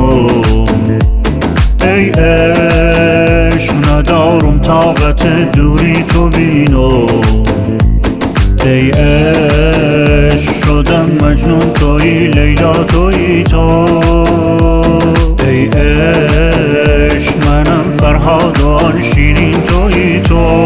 تو. ای عشق ندارم طاقت دوری تو بینو. ای عشق شدم مجنون تویی لیلا تویی تو. ای عشق منم فرهاد و آن شیرین تویی تو.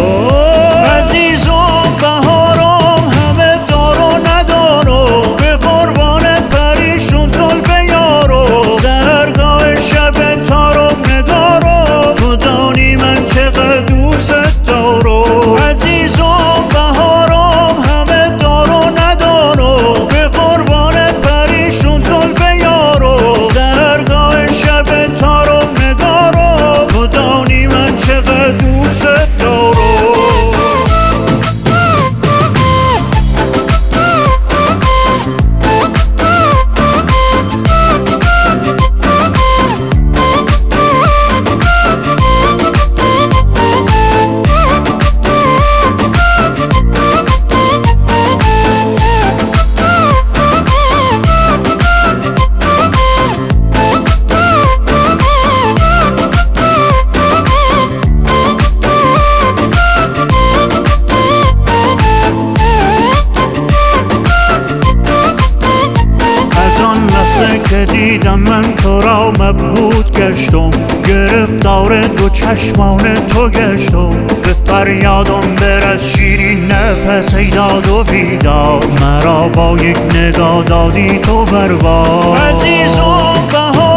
که دیدم من تو را مبهوت گشتم، گرفتار دو چشمان تو گشتم. به فریادم برس شیرین نفس ای داد و بیداد، مرا با یک نگاه دادی تو برباد. عزیزم